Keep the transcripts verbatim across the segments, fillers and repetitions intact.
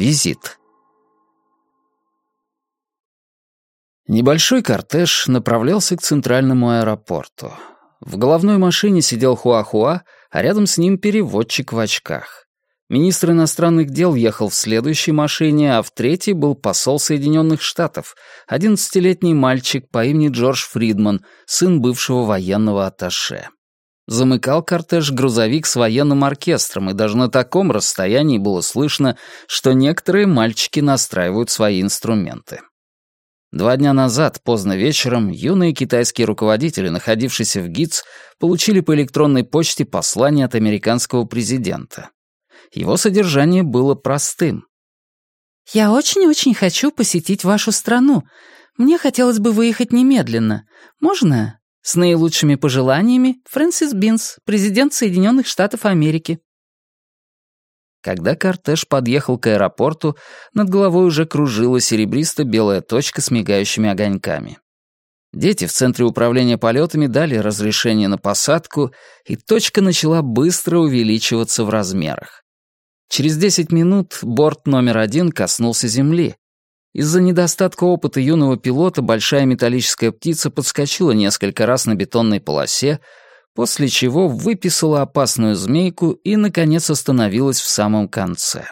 Визит. Небольшой кортеж направлялся к центральному аэропорту. В головной машине сидел Хуахуа, а рядом с ним переводчик в очках. Министр иностранных дел ехал в следующей машине, а в третьей был посол Соединенных Штатов, одиннадцатилетний мальчик по имени Джордж Фридман, сын бывшего военного атташе. Замыкал кортеж грузовик с военным оркестром, и даже на таком расстоянии было слышно, что некоторые мальчики настраивают свои инструменты. Два дня назад, поздно вечером, юные китайские руководители, находившиеся в ГИЦ, получили по электронной почте послание от американского президента. Его содержание было простым. «Я очень-очень хочу посетить вашу страну. Мне хотелось бы выехать немедленно. Можно? С наилучшими пожеланиями, Фрэнсис Бинс, президент Соединенных Штатов Америки». Когда кортеж подъехал к аэропорту, над головой уже кружила серебристо-белая точка с мигающими огоньками. Дети в Центре управления полетами дали разрешение на посадку, и точка начала быстро увеличиваться в размерах. Через десять минут борт номер один коснулся земли. Из-за недостатка опыта юного пилота большая металлическая птица подскочила несколько раз на бетонной полосе, после чего выписала опасную змейку и, наконец, остановилась в самом конце.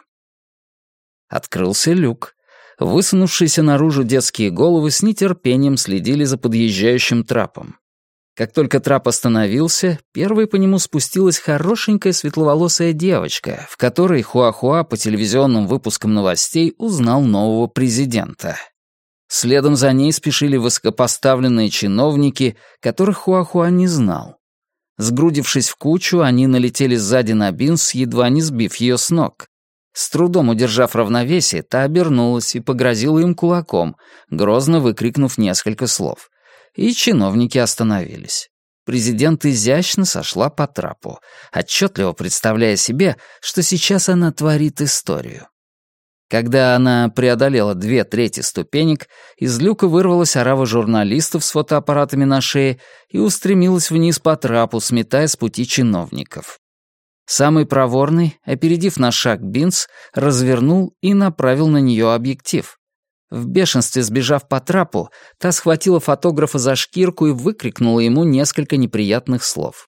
Открылся люк. Высунувшиеся наружу детские головы с нетерпением следили за подъезжающим трапом. Как только трап остановился, первой по нему спустилась хорошенькая светловолосая девочка, в которой Хуахуа по телевизионным выпускам новостей узнал нового президента. Следом за ней спешили высокопоставленные чиновники, которых Хуахуа не знал. Сгрудившись в кучу, они налетели сзади на Бинс, едва не сбив ее с ног. С трудом удержав равновесие, та обернулась и погрозила им кулаком, грозно выкрикнув несколько слов. И чиновники остановились. Президент изящно сошла по трапу, отчетливо представляя себе, что сейчас она творит историю. Когда она преодолела две трети ступенек, из люка вырвалась орава журналистов с фотоаппаратами на шее и устремилась вниз по трапу, сметая с пути чиновников. Самый проворный, опередив на шаг Бинс, развернул и направил на нее объектив. В бешенстве сбежав по трапу, та схватила фотографа за шкирку и выкрикнула ему несколько неприятных слов.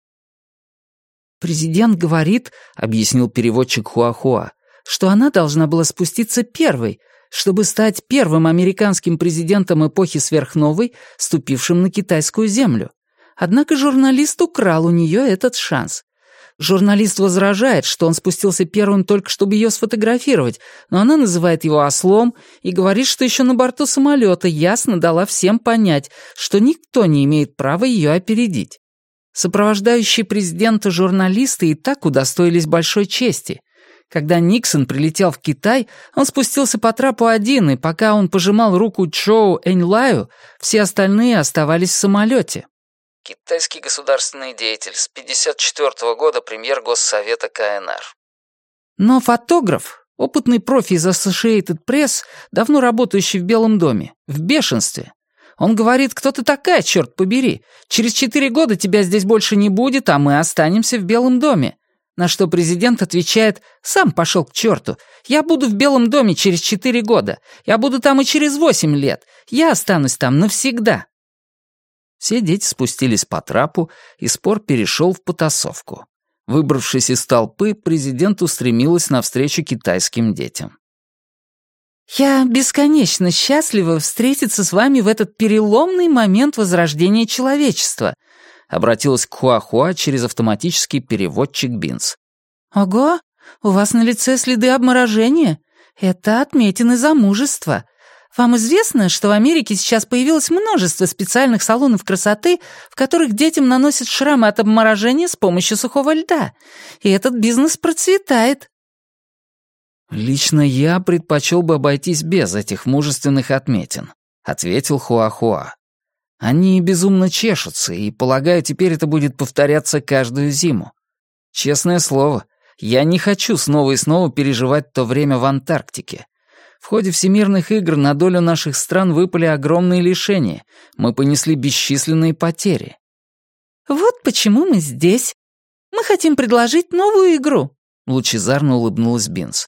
«Президент говорит, — объяснил переводчик Хуахуа, — что она должна была спуститься первой, чтобы стать первым американским президентом эпохи сверхновой, ступившим на китайскую землю. Однако журналист украл у нее этот шанс. Журналист возражает, что он спустился первым только чтобы ее сфотографировать, но она называет его ослом и говорит, что еще на борту самолета ясно дала всем понять, что никто не имеет права ее опередить. Сопровождающие президента журналисты и так удостоились большой чести. Когда Никсон прилетел в Китай, он спустился по трапу один, и пока он пожимал руку Чжоу Эньлаю, все остальные оставались в самолете. Китайский государственный деятель, с пятьдесят четвёртого года премьер Госсовета КНР. Но фотограф, опытный профи из Associated Press, давно работающий в Белом доме, в бешенстве. Он говорит: «Кто ты такая, черт побери? Через четыре года тебя здесь больше не будет, а мы останемся в Белом доме». На что президент отвечает: «Сам пошел к черту. Я буду в Белом доме через четыре года. Я буду там и через восемь лет. Я останусь там навсегда». Все дети спустились по трапу, и спор перешел в потасовку. Выбравшись из толпы, президент устремилась навстречу китайским детям. «Я бесконечно счастлива встретиться с вами в этот переломный момент возрождения человечества», обратилась к Хуахуа через автоматический переводчик Бинс. «Ого, у вас на лице следы обморожения. Это отметины замужества. Вам известно, что в Америке сейчас появилось множество специальных салонов красоты, в которых детям наносят шрамы от обморожения с помощью сухого льда. И этот бизнес процветает». «Лично я предпочел бы обойтись без этих мужественных отметин», — ответил Хуахуа. «Они безумно чешутся, и, полагаю, теперь это будет повторяться каждую зиму. Честное слово, я не хочу снова и снова переживать то время в Антарктике. В ходе всемирных игр на долю наших стран выпали огромные лишения. Мы понесли бесчисленные потери». «Вот почему мы здесь. Мы хотим предложить новую игру», — лучезарно улыбнулась Бинс.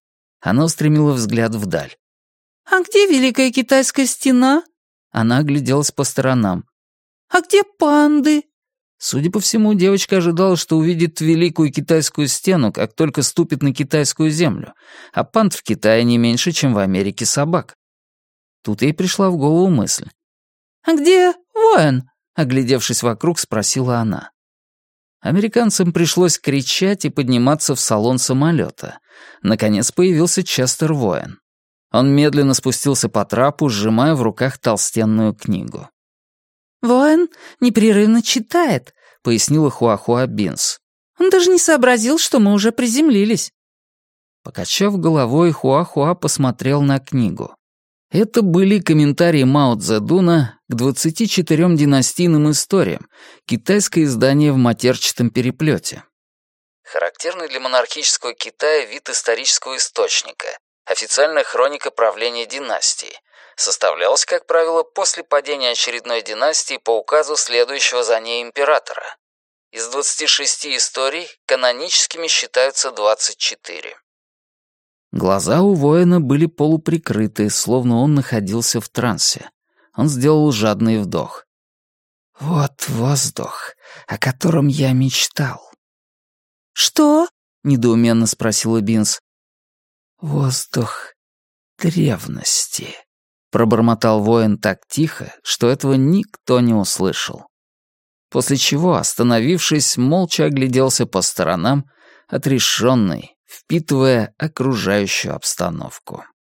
Она устремила взгляд вдаль. «А где Великая Китайская стена?» Она огляделась по сторонам. «А где панды?» Судя по всему, девочка ожидала, что увидит Великую Китайскую стену, как только ступит на китайскую землю, а панд в Китае не меньше, чем в Америке собак. Тут ей пришла в голову мысль. «А где воин?» — оглядевшись вокруг, спросила она. Американцам пришлось кричать и подниматься в салон самолета. Наконец появился Честер Воин. Он медленно спустился по трапу, сжимая в руках толстенную книгу. «Воин непрерывно читает», — пояснила Хуахуа Бинс. «Он даже не сообразил, что мы уже приземлились». Покачав головой, Хуахуа посмотрел на книгу. Это были комментарии Мао Цзэдуна к двадцати четырем династийным историям, китайское издание в матерчатом переплете. Характерный для монархического Китая вид исторического источника, официальная хроника правления династии, составлялась, как правило, после падения очередной династии по указу следующего за ней императора. Из двадцати шести историй каноническими считаются двадцать четыре. Глаза у воина были полуприкрыты, словно он находился в трансе. Он сделал жадный вдох. «Вот воздух, о котором я мечтал». «Что?» — недоуменно спросила Бинс. «Воздух древности», — пробормотал воин так тихо, что этого никто не услышал. После чего, остановившись, молча огляделся по сторонам, отрешенный, впитывая окружающую обстановку.